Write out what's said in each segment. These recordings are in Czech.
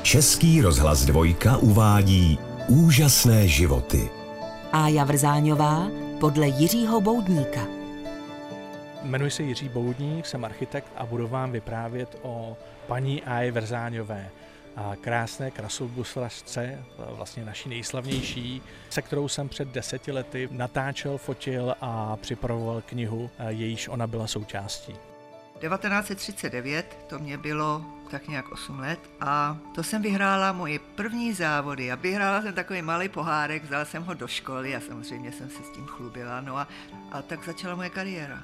Český rozhlas Dvojka uvádí Úžasné životy. Ája Vrzáňová podle Jiřího Boudníka. Jmenuji se Jiří Boudník, jsem architekt a budu vám vyprávět o paní Áje Vrzáňové, a krásné krasobruslařce, vlastně naší nejslavnější, se kterou jsem před 10 lety natáčel, fotil a připravoval knihu, jejíž ona byla součástí. 1939, to mě bylo tak nějak 8 let a to jsem vyhrála moje první závody a vyhrála jsem takový malý pohárek, vzala jsem ho do školy a samozřejmě jsem se s tím chlubila, no a tak začala moje kariéra.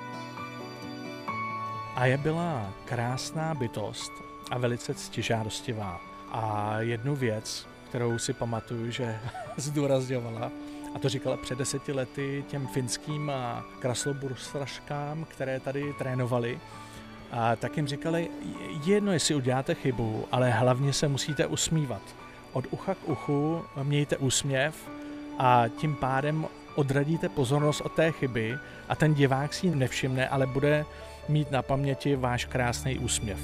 Ája byla krásná bytost a velice ctižádostivá. A jednu věc, kterou si pamatuju, že zdůrazňovala, a to říkala před 10 lety těm finským krasobruslařkám, které tady trénovali, a tak jim říkali, jedno, jestli uděláte chybu, ale hlavně se musíte usmívat. Od ucha k uchu mějte úsměv a tím pádem odradíte pozornost od té chyby a ten divák si ji nevšimne, ale bude mít na paměti váš krásný úsměv.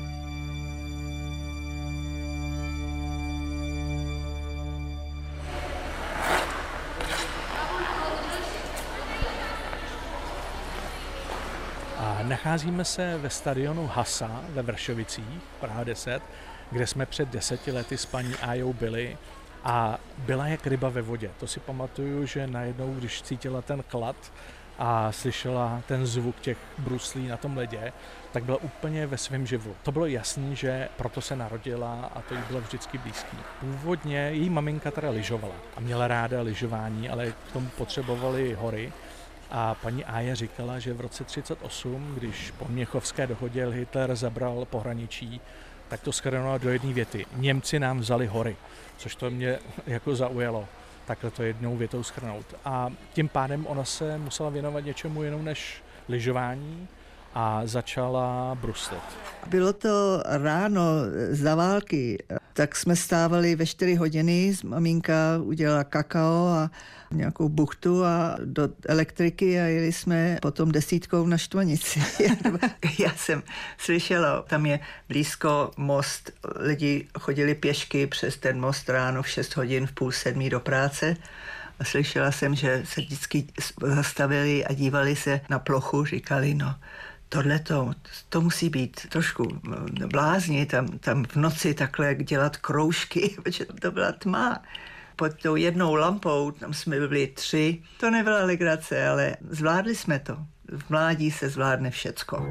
A nacházíme se ve stadionu Hasa ve Vršovicích, Praha 10, kde jsme před 10 lety s paní Ájou byli a byla jak ryba ve vodě. To si pamatuju, že najednou, když cítila ten chlad a slyšela ten zvuk těch bruslí na tom ledě, tak byla úplně ve svém živu. To bylo jasný, že proto se narodila a to jí bylo vždycky blízký. Původně její maminka teda lyžovala a měla ráda lyžování, ale k tomu potřebovali hory. A paní Ája říkala, že v roce 1938, když po Měchovské dohodě Hitler zabral pohraničí, tak to shrnula do jedné věty. Němci nám vzali hory, což to mě jako zaujalo. Takhle to jednou větou shrnout. A tím pádem ona se musela věnovat něčemu jinou než lyžování a začala bruslit. Bylo to ráno za války, tak jsme stávali ve 4 hodiny, maminka udělala kakao a nějakou buchtu a do elektriky a jeli jsme potom 10 na Štvanici. Já jsem slyšela, tam je blízko most, lidi chodili pěšky přes ten most ráno v 6 hodin, v 6:30 do práce. A slyšela jsem, že se vždycky zastavili a dívali se na plochu, říkali, no, to musí být trošku blázni, tam v noci takhle dělat kroužky, protože to byla tma. Pod tou jednou lampou, tam jsme byli 3, to nebyla legrace, ale zvládli jsme to. V mládí se zvládne všecko.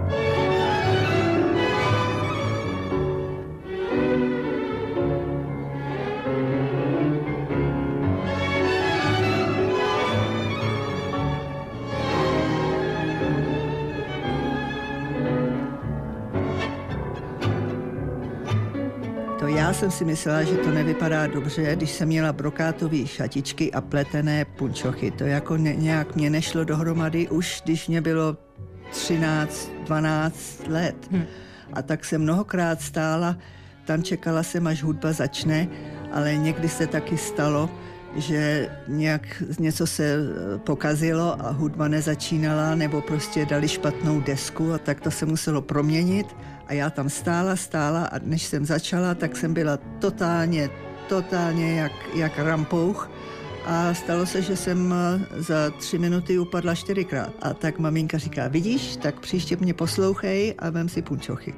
Já jsem si myslela, že to nevypadá dobře, když jsem měla brokátové šatičky a pletené punčochy. To jako nějak mě nešlo dohromady, už když mě bylo 13, 12 let. A tak jsem mnohokrát stála, tam čekala jsem, až hudba začne, ale někdy se taky stalo, že něco se pokazilo a hudba nezačínala, nebo prostě dali špatnou desku a tak to se muselo proměnit. A já tam stála a než jsem začala, tak jsem byla totálně jak rampouch. A stalo se, že jsem za 3 minuty upadla 4krát. A tak maminka říká, vidíš, tak příště mě poslouchej a vem si punčochy.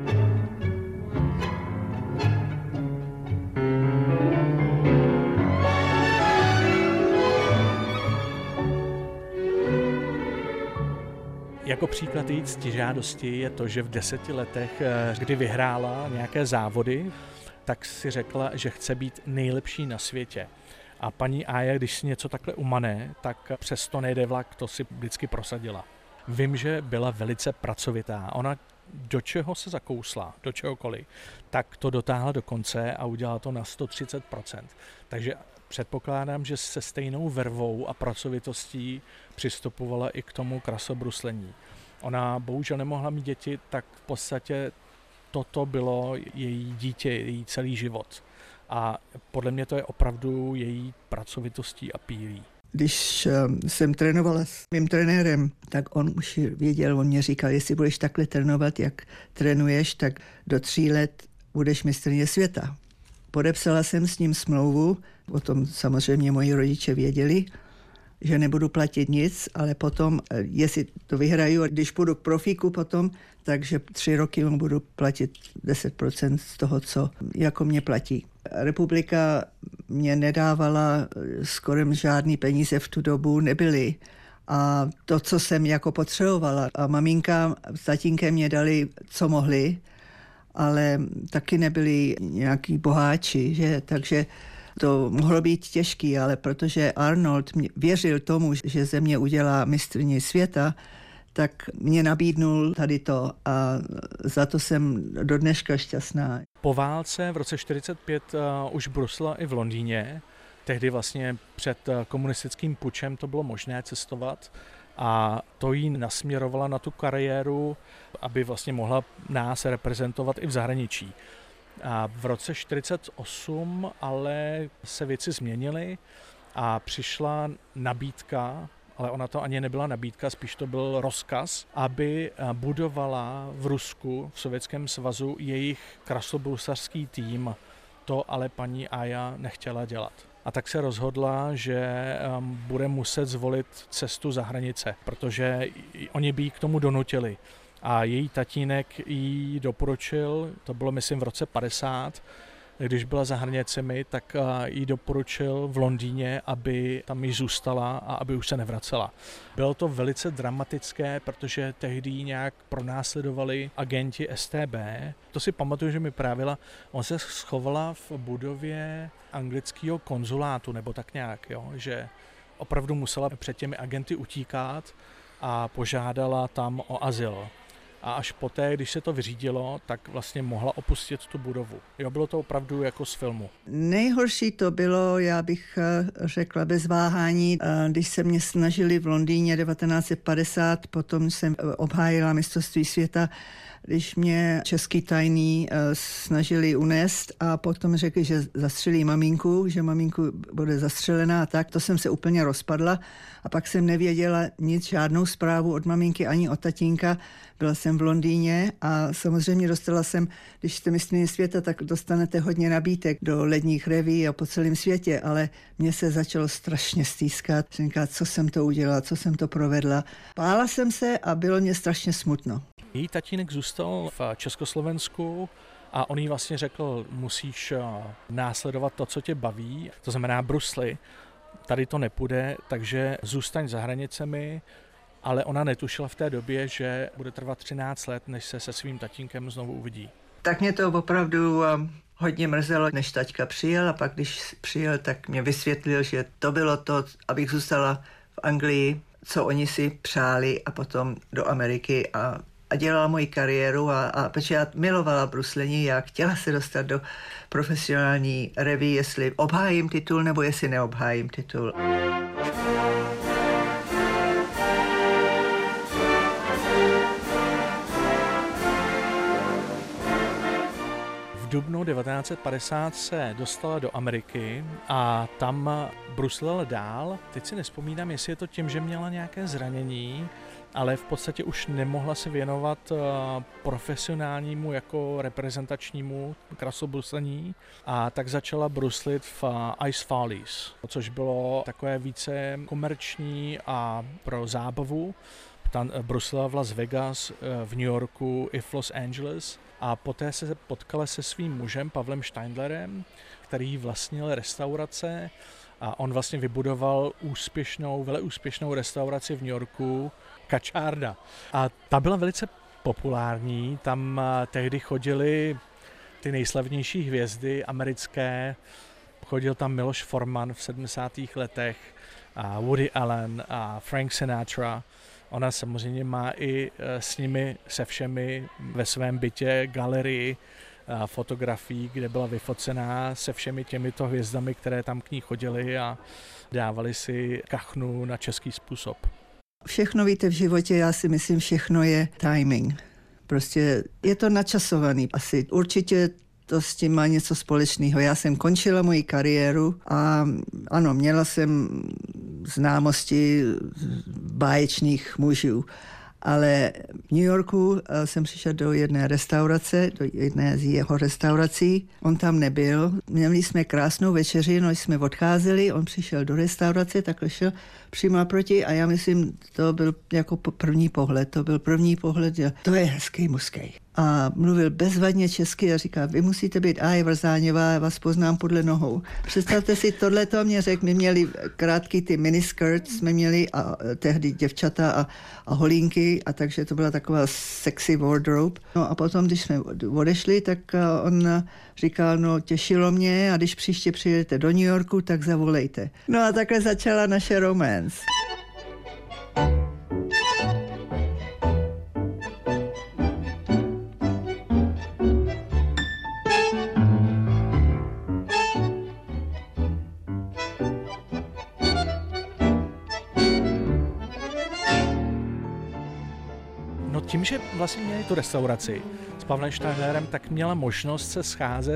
Jako příklad její ctižádosti je to, že v 10 letech, kdy vyhrála nějaké závody, tak si řekla, že chce být nejlepší na světě. A paní Ája, když si něco takhle umane, tak přesto nejde vlak, to si vždycky prosadila. Vím, že byla velice pracovitá. Ona do čeho se zakousla, do čehokoliv, tak to dotáhla do konce a udělala to na 130%. Takže předpokládám, že se stejnou vervou a pracovitostí přistupovala i k tomu krasobruslení. Ona bohužel nemohla mít děti, tak v podstatě toto bylo její dítě, její celý život. A podle mě to je opravdu její pracovitostí a pílí. Když jsem trénovala s mým trenérem, tak on už věděl, on mě říkal, jestli budeš takhle trénovat, jak trénuješ, tak do 3 let budeš mistryně světa. Podepsala jsem s ním smlouvu, o tom samozřejmě moji rodiče věděli, že nebudu platit nic, ale potom, jestli to vyhraju, když půjdu k profíku potom, takže 3 roky mu budu platit 10% z toho, co jako mě platí. Republika mě nedávala skoro žádný peníze v tu dobu, nebyly. A to, co jsem jako potřebovala. A maminka s tatínkem mě dali, co mohli, ale taky nebyli nějaký boháči, že? Takže to mohlo být těžký, ale protože Arnold věřil tomu, že ze mě udělá mistryni světa, tak mě nabídnul tady to a za to jsem do dneška šťastná. Po válce v roce 1945 už brusla i v Londýně. Tehdy vlastně před komunistickým pučem to bylo možné cestovat a to jí nasměrovala na tu kariéru, aby vlastně mohla nás reprezentovat i v zahraničí. A v roce 1948 ale se věci změnily a přišla nabídka, ale ona to ani nebyla nabídka, spíš to byl rozkaz, aby budovala v Rusku, v Sovětském svazu, jejich krasobruslařský tým. To ale paní Aja nechtěla dělat. A tak se rozhodla, že bude muset zvolit cestu za hranice, protože oni by ji k tomu donutili. A její tatínek jí doporučil, to bylo myslím v roce 50, když byla za hranicemi, tak jí doporučil v Londýně, aby tam jí zůstala a aby už se nevracela. Bylo to velice dramatické, protože tehdy nějak pronásledovali agenti STB. To si pamatuju, že mi právila, on se schovala v budově anglického konzulátu, nebo tak nějak, jo, že opravdu musela před těmi agenty utíkat a požádala tam o azyl. A až poté, když se to vyřídilo, tak vlastně mohla opustit tu budovu. Jo, bylo to opravdu jako z filmu. Nejhorší to bylo, já bych řekla bez váhání, když se mě snažili v Londýně 1950, potom jsem obhájila mistrovství světa, když mě český tajný snažili unést a potom řekli, že zastřelí maminku, že maminku bude zastřelená a tak, to jsem se úplně rozpadla a pak jsem nevěděla nic, žádnou zprávu od maminky ani od tatínka. Byla jsem v Londýně a samozřejmě dostala jsem, když jste mistryně světa, tak dostanete hodně nabídek do ledních reví a po celém světě, ale mně se začalo strašně stýskat. Jsem říkala, co jsem to udělala, co jsem to provedla. Bála jsem se a bylo mě strašně smutno. Její tatínek zůstal v Československu a on jí vlastně řekl, musíš následovat to, co tě baví, to znamená brusly. Tady to nepůjde, takže zůstaň za hranicemi, ale ona netušila v té době, že bude trvat 13 let, než se se svým tatínkem znovu uvidí. Tak mě to opravdu hodně mrzelo, než taťka přijel a pak když přijel, tak mě vysvětlil, že to bylo to, abych zůstala v Anglii, co oni si přáli a potom do Ameriky a dělala moji kariéru a protože já milovala bruslení, já chtěla se dostat do profesionální reví, jestli obhájím titul nebo jestli neobhájím titul. V dubnu 1950 se dostala do Ameriky a tam bruslila dál. Teď si nevzpomínám, jestli je to tím, že měla nějaké zranění, ale v podstatě už nemohla se věnovat profesionálnímu jako reprezentačnímu krasobruslení a tak začala bruslit v Ice Follies, což bylo takové více komerční a pro zábavu. Tam bruslila v Las Vegas, v New Yorku i v Los Angeles a poté se potkala se svým mužem Pavlem Steindlerem, který vlastnil restaurace a on vlastně vybudoval veleúspěšnou restauraci v New Yorku Kačárda. A ta byla velice populární, tam tehdy chodili ty nejslavnější hvězdy americké, chodil tam Miloš Forman v 70. letech, a Woody Allen a Frank Sinatra. Ona samozřejmě má i s nimi, se všemi ve svém bytě galerii fotografií, kde byla vyfocená se všemi těmito hvězdami, které tam k ní chodily a dávali si kachnu na český způsob. Všechno víte v životě, já si myslím, všechno je timing. Prostě je to načasovaný. Asi určitě to s tím má něco společného. Já jsem končila moji kariéru a ano, měla jsem známosti báječných mužů, Ale v New Yorku jsem přišel do jedné restaurace, do jedné z jeho restaurací. On tam nebyl. Měli jsme krásnou večeři, no jsme odcházeli, on přišel do restaurace, takhle šel přímo naproti a já myslím, to byl jako první pohled, že to je hezký mužský. A mluvil bezvadně česky a říká, vy musíte být Ája Vrzáňová, já vás poznám podle nohou. Představte si, tohleto mě řekl, my měli krátký ty miniskirts, jsme měli a tehdy děvčata a holínky, a takže to byla taková sexy wardrobe. No a potom, když jsme odešli, tak on říkal, no těšilo mě a když příště přijedete do New Yorku, tak zavolejte. No a takhle začala naše romance. Tím, že vlastně měli tu restauraci s Pavlem Steiner, tak měla možnost se scházet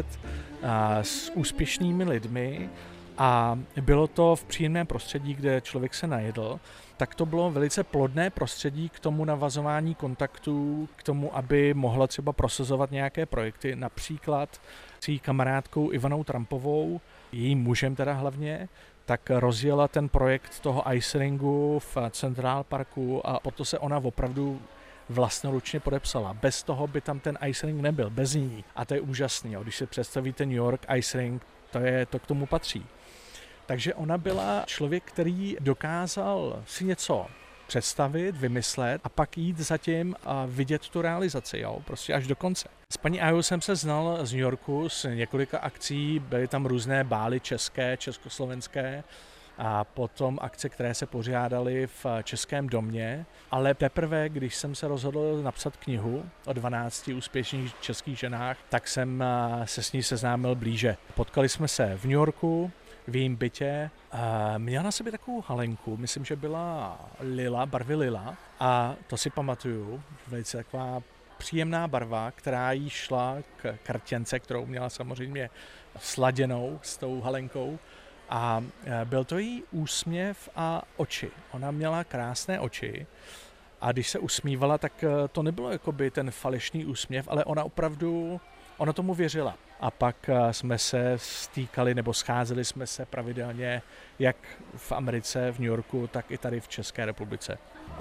s úspěšnými lidmi a bylo to v příjemném prostředí, kde člověk se najedl, tak to bylo velice plodné prostředí k tomu navazování kontaktů, k tomu, aby mohla třeba prosazovat nějaké projekty, například s její kamarádkou Ivanou Trumpovou, jejím mužem teda hlavně, tak rozjela ten projekt toho ice ringu v Central Parku a proto se ona opravdu vlastnoručně podepsala. Bez toho by tam ten ice ring nebyl, bez ní. A to je úžasný. Jo. Když si představíte New York ice ring, to k tomu patří. Takže ona byla člověk, který dokázal si něco představit, vymyslet a pak jít za tím a vidět tu realizaci, jo, prostě až do konce. S paní Ájou jsem se znal z New Yorku, z několika akcí, byly tam různé bály české, československé, a potom akce, které se pořádaly v Českém domě, ale teprve, když jsem se rozhodl napsat knihu o 12 úspěšných českých ženách, tak jsem se s ní seznámil blíže. Potkali jsme se v New Yorku, v jejím bytě. Měla na sobě takovou halenku, myslím, že byla lila, barvy lila, a to si pamatuju, velice taková příjemná barva, která jí šla k krtěnce, kterou měla samozřejmě sladěnou s tou halenkou. A byl to její úsměv a oči. Ona měla krásné oči a když se usmívala, tak to nebylo jakoby ten falešný úsměv, ale ona tomu věřila. A pak jsme se stýkali nebo scházeli jsme se pravidelně jak v Americe, v New Yorku, tak i tady v České republice.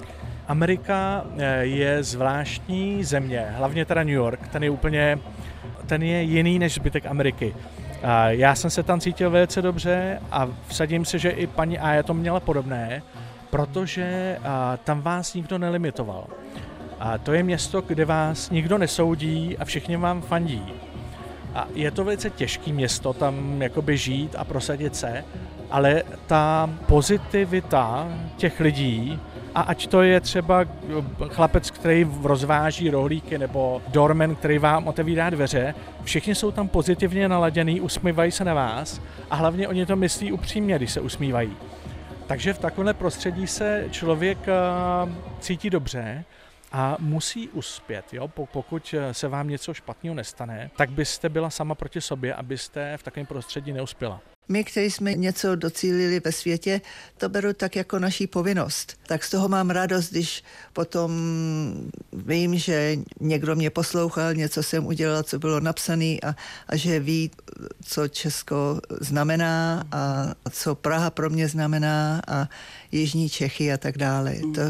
Amerika je zvláštní země, hlavně teda New York, ten je jiný než zbytek Ameriky. Já jsem se tam cítil velice dobře a vsadím se, že i paní Ája to měla podobné, protože tam vás nikdo nelimitoval. To je město, kde vás nikdo nesoudí a všichni vám fandí. A je to velice těžké město tam jakoby žít a prosadit se, ale ta pozitivita těch lidí, a ať to je třeba chlapec, který rozváží rohlíky, nebo doorman, který vám otevírá dveře, všichni jsou tam pozitivně naladěný, usmívají se na vás a hlavně oni to myslí upřímně, když se usmívají. Takže v takovémhle prostředí se člověk cítí dobře a musí uspět. Jo? Pokud se vám něco špatného nestane, tak byste byla sama proti sobě, abyste v takovém prostředí neuspěla. My, kteří jsme něco docílili ve světě, to beru tak jako naší povinnost. Tak z toho mám radost, když potom vím, že někdo mě poslouchal, něco jsem udělala, co bylo napsané a že ví, co Česko znamená a co Praha pro mě znamená a Jižní Čechy a tak dále.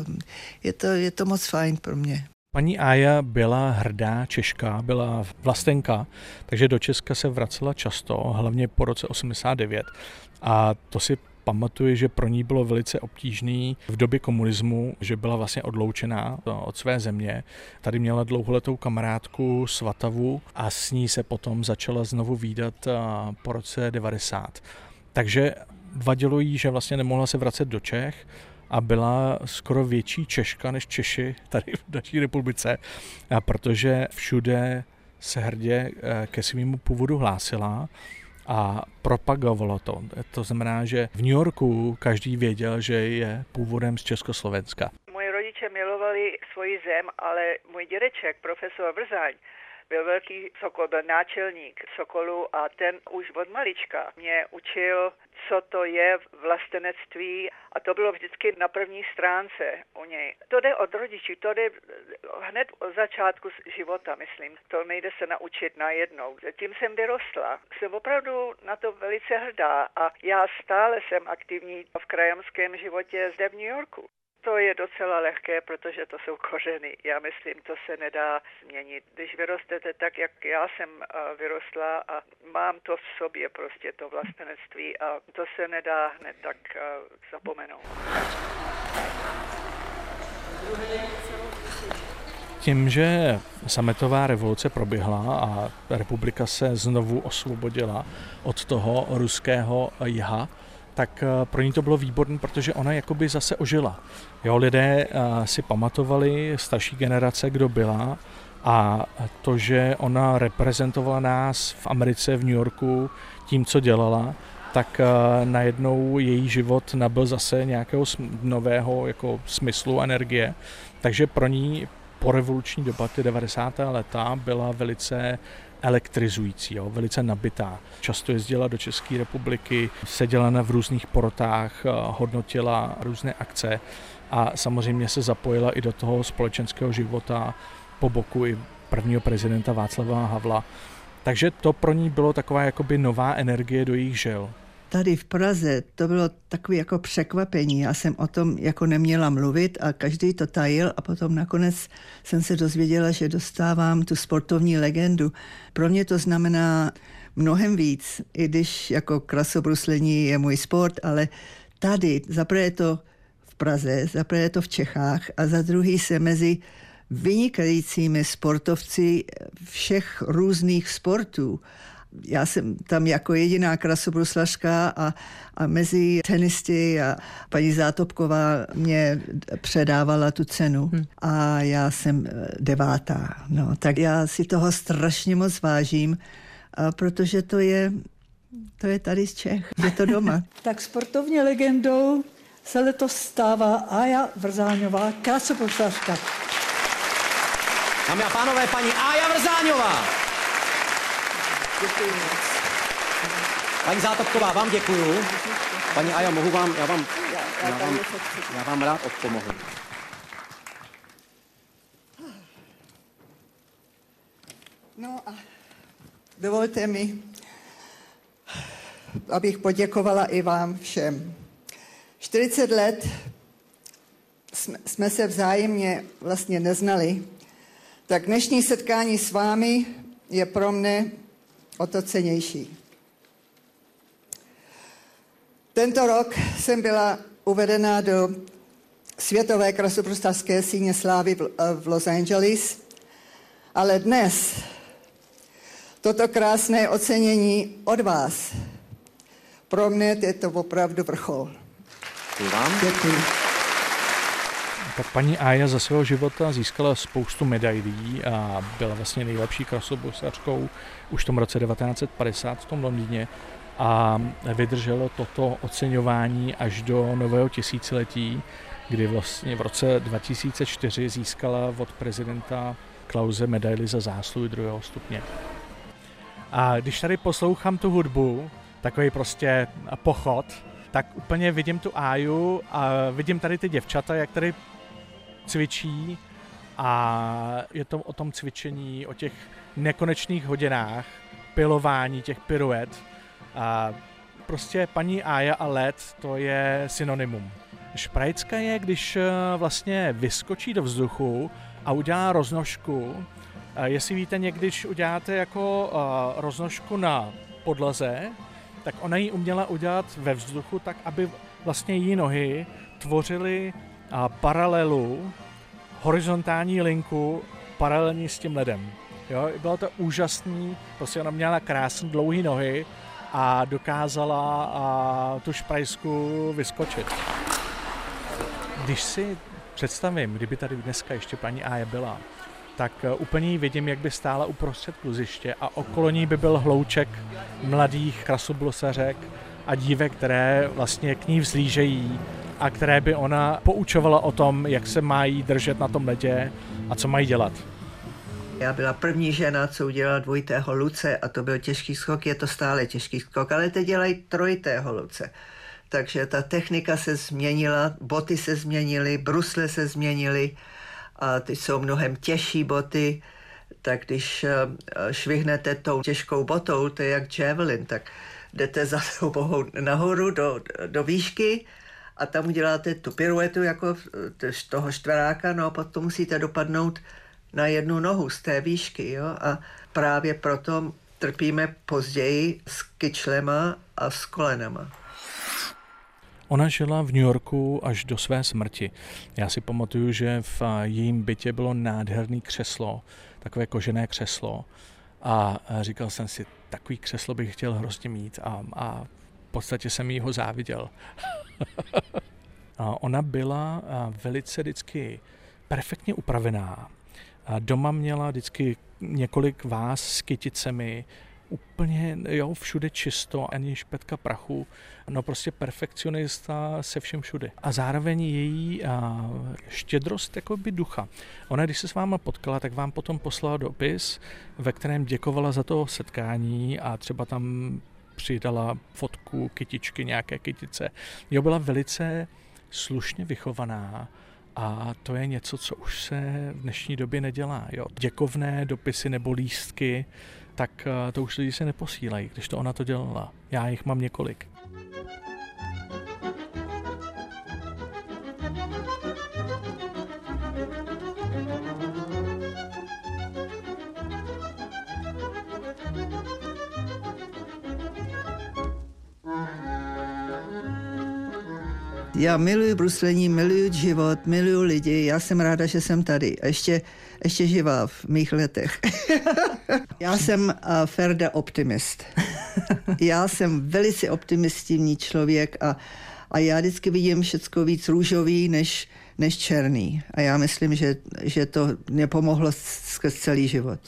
Je to moc fajn pro mě. Paní Ája byla hrdá Češka, byla vlastenka, takže do Česka se vracela často, hlavně po roce 89. A to si pamatuju, že pro ní bylo velice obtížný v době komunismu, že byla vlastně odloučená od své země. Tady měla dlouholetou kamarádku Svatavu a s ní se potom začala znovu vídat po roce 90. Takže vadilo jí, že vlastně nemohla se vracet do Čech, a byla skoro větší Češka než Češi tady v naší republice, protože všude se hrdě ke svému původu hlásila a propagovala to. To znamená, že v New Yorku každý věděl, že je původem z Československa. Moji rodiče milovali svoji zem, ale můj dědeček, profesor Vrzáň, byl velký Sokol, byl náčelník Sokolu a ten už od malička mě učil, co to je vlastenectví a to bylo vždycky na první stránce u něj. To jde od rodičů, to jde hned od začátku života, myslím. To nejde se naučit najednou. Tím jsem vyrostla. Jsem opravdu na to velice hrdá a já stále jsem aktivní v krajomském životě zde v New Yorku. To je docela lehké, protože to jsou kořeny. Já myslím, to se nedá změnit. Když vyrostete tak, jak já jsem vyrostla a mám to v sobě prostě to vlastenectví a to se nedá hned tak zapomenout. Tím, že sametová revoluce proběhla a republika se znovu osvobodila od toho ruského jha, tak pro ní to bylo výborné, protože ona jakoby zase ožila. Jo, lidé si pamatovali, starší generace, kdo byla, a to, že ona reprezentovala nás v Americe, v New Yorku tím, co dělala, tak najednou její život nabyl zase nějakého nového jako smyslu, energie. Takže pro ní po revoluční doba, ty 90. leta, byla velice elektrizující, jo, velice nabitá. Často jezdila do České republiky, seděla v různých porotách, hodnotila různé akce a samozřejmě se zapojila i do toho společenského života po boku i prvního prezidenta Václava Havla. Takže to pro ní bylo taková jakoby nová energie do jejich žil. Tady v Praze to bylo takové jako překvapení. Já jsem o tom jako neměla mluvit a každý to tajil a potom nakonec jsem se dozvěděla, že dostávám tu sportovní legendu. Pro mě to znamená mnohem víc, i když jako krasobruslení je můj sport, ale tady zaprvé je to v Praze, zaprvé je to v Čechách a za druhý se mezi vynikajícími sportovci všech různých sportů. Já jsem tam jako jediná krasobruslařka a mezi tenisty a paní Zátopková mě předávala tu cenu a já jsem 9. No, tak já si toho strašně moc vážím, protože to je tady z Čech, je to doma. Tak sportovní legendou se letos stává Aja Vrzáňová, krasobruslařka. Dámy a pánové, paní Aja Vrzáňová. Děkuji. Paní Zátopková, vám děkuju. Paní Aja, mohu vám, já vám rád odpomohu. No a dovolte mi, abych poděkovala i vám všem. 40 let jsme se vzájemně vlastně neznali, tak dnešní setkání s vámi je pro mne o to cennější. Tento rok jsem byla uvedena do Světové krasobruslařské síně slávy v Los Angeles, ale dnes toto krásné ocenění od vás, pro mě je to opravdu vrchol. Děkuji vám. Děkuji. Tak paní Aja za svého života získala spoustu medailí a byla vlastně nejlepší krasobruslařkou už v tom roce 1950 v tom Londýně a vydrželo toto oceňování až do nového tisíciletí, kdy vlastně v roce 2004 získala od prezidenta Klause medaili za zásluhy 2. stupně. A když tady poslouchám tu hudbu, takový prostě pochod, tak úplně vidím tu Aju a vidím tady ty děvčata, jak tady cvičí a je to o tom cvičení, o těch nekonečných hodinách, pilování těch piruet. A prostě paní Aja a led, to je synonymum. Šprajcka je, když vlastně vyskočí do vzduchu a udělá roznožku. Jestli víte, někdy, když uděláte jako roznožku na podlaze, tak ona ji uměla udělat ve vzduchu tak, aby vlastně její nohy tvořily paralelu, horizontální linku paralelní s tím ledem. Jo, bylo to úžasný, prostě ona měla krásné dlouhé nohy a dokázala tu šprajsku vyskočit. Když si představím, kdyby tady dneska ještě paní Aja byla, tak úplně ji vidím, jak by stála uprostřed kluziště a okolo ní by byl hlouček mladých krasobruslařek a dívek, které vlastně k ní vzlížejí a které by ona poučovala o tom, jak se mají držet na tom ledě a co mají dělat. Já byla první žena, co udělala dvojitého luce a to byl těžký skok, je to stále těžký skok, ale teď dělají trojitého luce. Takže ta technika se změnila, boty se změnily, brusle se změnily a ty jsou mnohem těžší boty, tak když švihnete tou těžkou botou, to je jak javelin, tak jdete za tou bohou nahoru do výšky a tam uděláte tu piruetu jako toho štveráka, no a potom musíte dopadnout na jednu nohu z té výšky, jo? A právě proto trpíme později s kyčlema a s kolenama. Ona žila v New Yorku až do své smrti. Já si pamatuju, že v jejím bytě bylo nádherné křeslo, takové kožené křeslo. A říkal jsem si, takový křeslo bych chtěl hrozně mít a v podstatě jsem jí ho záviděl. A ona byla velice vždycky perfektně upravená. A doma měla vždycky několik váz s kyticemi, úplně, jo, všude čisto, ani špetka prachu, no prostě perfekcionista se všem všude. A zároveň její štědrost jakoby ducha. Ona, když se s váma potkala, tak vám potom poslala dopis, ve kterém děkovala za to setkání a třeba tam přidala fotku kytičky, nějaké kytice. Jo, byla velice slušně vychovaná. A to je něco, co už se v dnešní době nedělá. Jo. Děkovné dopisy nebo lístky, tak to už lidi se neposílají, když to ona to dělala. Já jich mám několik. Já miluji bruslení, miluji život, miluji lidi. Já jsem ráda, že jsem tady. A ještě živá v mých letech. Já jsem Ferda optimist. Já jsem velice optimistivní člověk a já vždycky vidím všecko víc růžový než černý. A já myslím, že to mě pomohlo skrz celý život.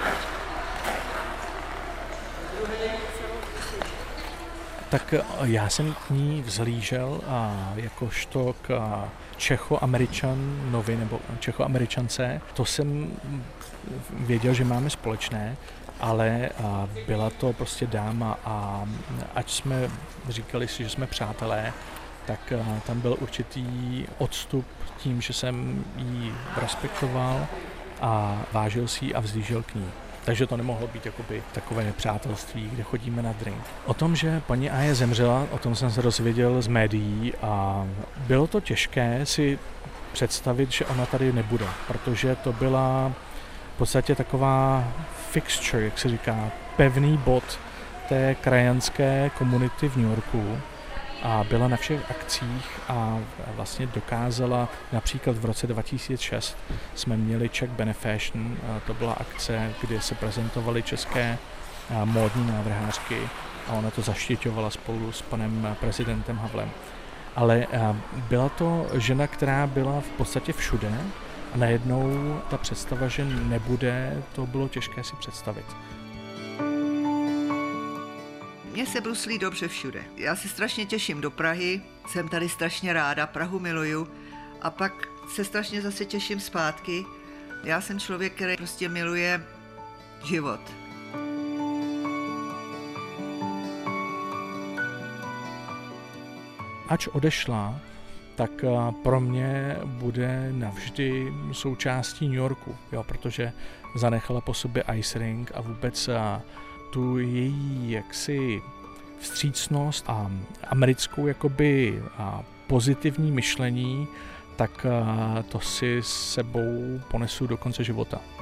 Tak já jsem k ní vzhlížel jakožto k Čechoameričanovi nebo Čechoameričance. To jsem věděl, že máme společné, ale byla to prostě dáma a ať jsme říkali si, že jsme přátelé, tak tam byl určitý odstup tím, že jsem ji respektoval a vážil si ji a vzlížel k ní. Takže to nemohlo být jakoby takové přátelství, kde chodíme na drink. O tom, že paní Aja zemřela, o tom jsem se dozvěděl z médií a bylo to těžké si představit, že ona tady nebude, protože to byla v podstatě taková fixture, jak se říká, pevný bod té krajanské komunity v New Yorku a byla na všech akcích a vlastně dokázala, například v roce 2006 jsme měli Czech Benefashion, to byla akce, kde se prezentovaly české módní návrhářky a ona to zaštiťovala spolu s panem prezidentem Havlem. Ale byla to žena, která byla v podstatě všude a najednou ta představa, že nebude, to bylo těžké si představit. Mně se bruslí dobře všude. Já se strašně těším do Prahy, jsem tady strašně ráda, Prahu miluju a pak se strašně zase těším zpátky. Já jsem člověk, který prostě miluje život. Ač odešla, tak pro mě bude navždy součástí New Yorku, jo, protože zanechala po sobě ice ring a vůbec tu její jaksi vstřícnost a americkou jakoby pozitivní myšlení, tak to si s sebou ponesu do konce života.